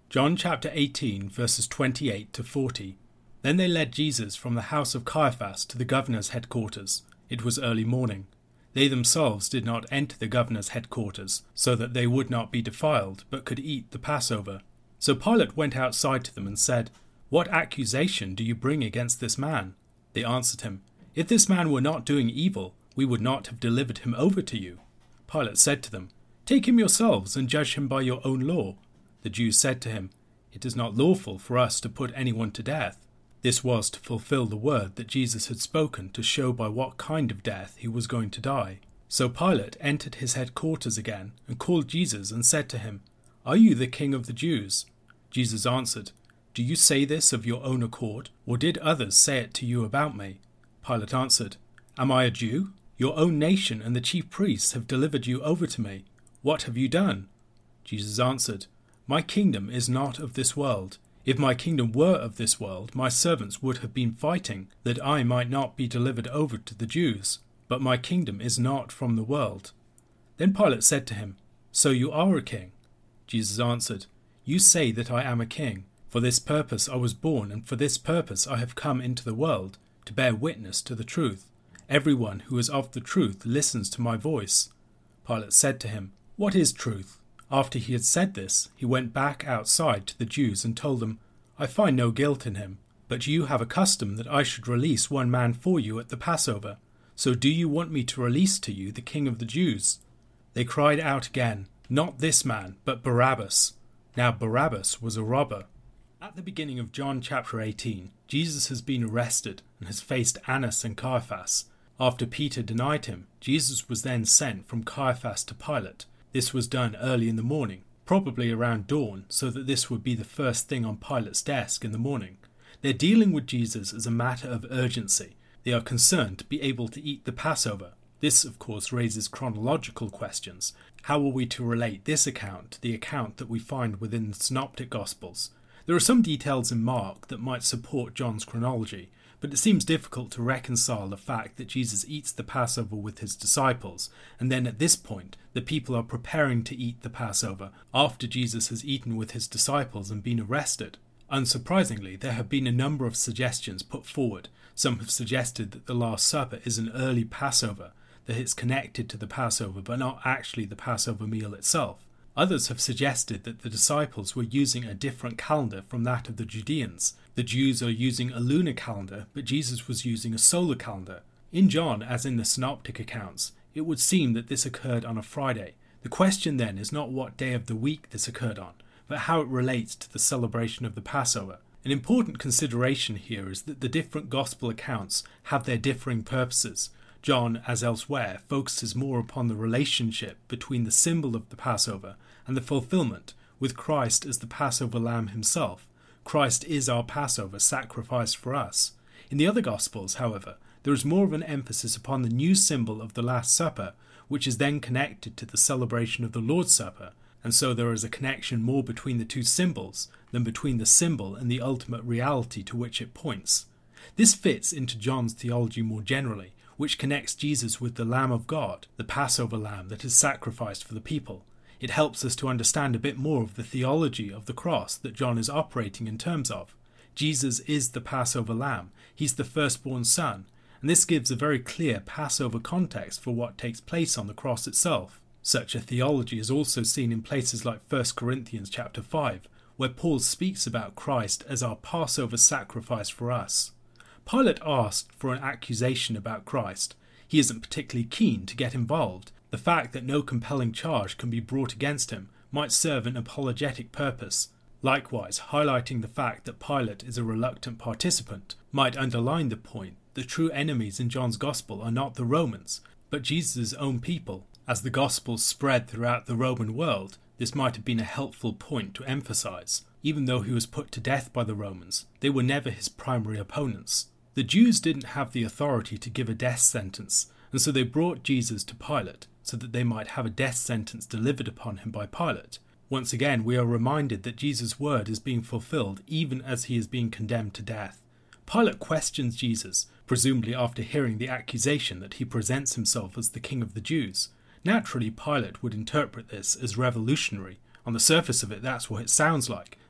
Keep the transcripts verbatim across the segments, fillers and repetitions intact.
John chapter eighteen, verses twenty-eight to forty. Then they led Jesus from the house of Caiaphas to the governor's headquarters. It was early morning. They themselves did not enter the governor's headquarters, so that they would not be defiled, but could eat the Passover. So Pilate went outside to them and said, "What accusation do you bring against this man?" They answered him, "If this man were not doing evil, we would not have delivered him over to you." Pilate said to them, "Take him yourselves and judge him by your own law." The Jews said to him, "It is not lawful for us to put anyone to death." This was to fulfill the word that Jesus had spoken to show by what kind of death he was going to die. So Pilate entered his headquarters again and called Jesus and said to him, "Are you the king of the Jews?" Jesus answered, "Do you say this of your own accord, or did others say it to you about me?" Pilate answered, "Am I a Jew? Your own nation and the chief priests have delivered you over to me. What have you done?" Jesus answered, "My kingdom is not of this world. If my kingdom were of this world, my servants would have been fighting, that I might not be delivered over to the Jews. But my kingdom is not from the world." Then Pilate said to him, "So you are a king?" Jesus answered, "You say that I am a king. For this purpose I was born, and for this purpose I have come into the world, to bear witness to the truth. Everyone who is of the truth listens to my voice." Pilate said to him, "What is truth?" After he had said this, he went back outside to the Jews and told them, "I find no guilt in him, but you have a custom that I should release one man for you at the Passover. So do you want me to release to you the king of the Jews?" They cried out again, "Not this man, but Barabbas." Now Barabbas was a robber. At the beginning of John chapter eighteen, Jesus has been arrested and has faced Annas and Caiaphas. After Peter denied him, Jesus was then sent from Caiaphas to Pilate. This was done early in the morning, probably around dawn, so that this would be the first thing on Pilate's desk in the morning. They're dealing with Jesus as a matter of urgency. They are concerned to be able to eat the Passover. This, of course, raises chronological questions. How are we to relate this account to the account that we find within the Synoptic Gospels? There are some details in Mark that might support John's chronology, but it seems difficult to reconcile the fact that Jesus eats the Passover with his disciples, and then at this point the people are preparing to eat the Passover after Jesus has eaten with his disciples and been arrested. Unsurprisingly, there have been a number of suggestions put forward. Some have suggested that the Last Supper is an early Passover, that it's connected to the Passover but not actually the Passover meal itself. Others have suggested that the disciples were using a different calendar from that of the Judeans. The Jews are using a lunar calendar, but Jesus was using a solar calendar. In John, as in the synoptic accounts, it would seem that this occurred on a Friday. The question then is not what day of the week this occurred on, but how it relates to the celebration of the Passover. An important consideration here is that the different gospel accounts have their differing purposes. John, as elsewhere, focuses more upon the relationship between the symbol of the Passover and the fulfillment, with Christ as the Passover lamb himself. Christ is our Passover sacrificed for us. In the other Gospels, however, there is more of an emphasis upon the new symbol of the Last Supper, which is then connected to the celebration of the Lord's Supper, and so there is a connection more between the two symbols than between the symbol and the ultimate reality to which it points. This fits into John's theology more generally, which connects Jesus with the Lamb of God, the Passover lamb that is sacrificed for the people. It helps us to understand a bit more of the theology of the cross that John is operating in terms of. Jesus is the Passover lamb. He's the firstborn son, and this gives a very clear Passover context for what takes place on the cross itself. Such a theology is also seen in places like First Corinthians chapter five, where Paul speaks about Christ as our Passover sacrifice for us. Pilate asked for an accusation about Christ. He isn't particularly keen to get involved. The fact that no compelling charge can be brought against him might serve an apologetic purpose. Likewise, highlighting the fact that Pilate is a reluctant participant might underline the point that true enemies in John's Gospel are not the Romans, but Jesus' own people. As the Gospels spread throughout the Roman world, this might have been a helpful point to emphasize. Even though he was put to death by the Romans, they were never his primary opponents. The Jews didn't have the authority to give a death sentence, and so they brought Jesus to Pilate, so that they might have a death sentence delivered upon him by Pilate. Once again, we are reminded that Jesus' word is being fulfilled even as he is being condemned to death. Pilate questions Jesus, presumably after hearing the accusation that he presents himself as the king of the Jews. Naturally, Pilate would interpret this as revolutionary. On the surface of it, that's what it sounds like.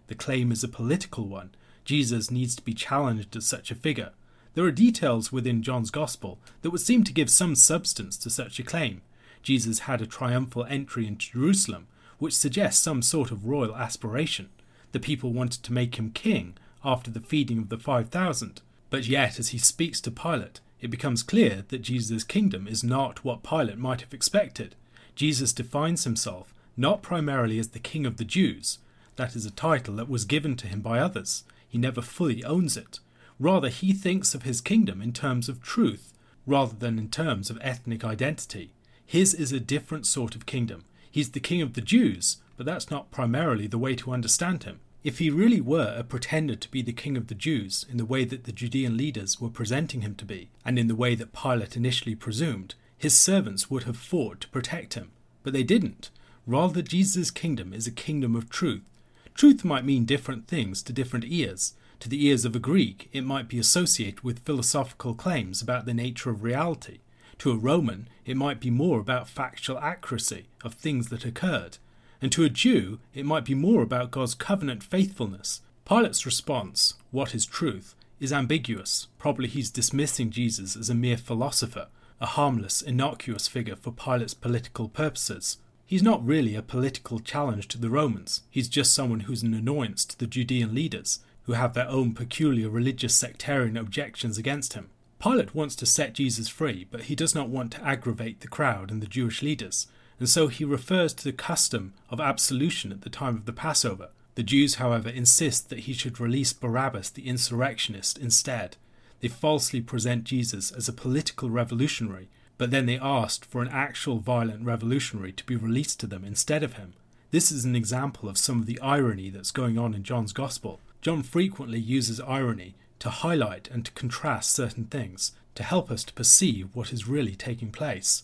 The claim is a political one. Jesus needs to be challenged as such a figure. There are details within John's Gospel that would seem to give some substance to such a claim. Jesus had a triumphal entry into Jerusalem, which suggests some sort of royal aspiration. The people wanted to make him king after the feeding of the five thousand. But yet, as he speaks to Pilate, it becomes clear that Jesus' kingdom is not what Pilate might have expected. Jesus defines himself not primarily as the King of the Jews. That is a title that was given to him by others. He never fully owns it. Rather, he thinks of his kingdom in terms of truth, rather than in terms of ethnic identity. His is a different sort of kingdom. He's the King of the Jews, but that's not primarily the way to understand him. If he really were a pretender to be the King of the Jews in the way that the Judean leaders were presenting him to be, and in the way that Pilate initially presumed, his servants would have fought to protect him. But they didn't. Rather, Jesus' kingdom is a kingdom of truth. Truth might mean different things to different ears. To the ears of a Greek, it might be associated with philosophical claims about the nature of reality. To a Roman, it might be more about factual accuracy of things that occurred. And to a Jew, it might be more about God's covenant faithfulness. Pilate's response, "What is truth?" is ambiguous. Probably he's dismissing Jesus as a mere philosopher, a harmless, innocuous figure for Pilate's political purposes. He's not really a political challenge to the Romans. He's just someone who's an annoyance to the Judean leaders, who have their own peculiar religious sectarian objections against him. Pilate wants to set Jesus free, but he does not want to aggravate the crowd and the Jewish leaders, and so he refers to the custom of absolution at the time of the Passover. The Jews, however, insist that he should release Barabbas the insurrectionist instead. They falsely present Jesus as a political revolutionary, but then they asked for an actual violent revolutionary to be released to them instead of him. This is an example of some of the irony that's going on in John's Gospel. John frequently uses irony to highlight and to contrast certain things, to help us to perceive what is really taking place.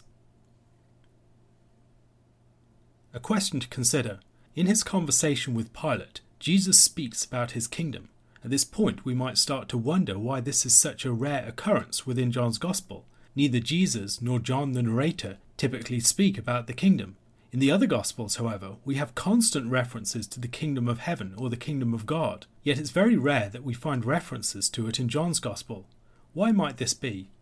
A question to consider. In his conversation with Pilate, Jesus speaks about his kingdom. At this point, we might start to wonder why this is such a rare occurrence within John's Gospel. Neither Jesus nor John the narrator typically speak about the kingdom. In the other Gospels, however, we have constant references to the kingdom of heaven or the kingdom of God, yet it's very rare that we find references to it in John's Gospel. Why might this be?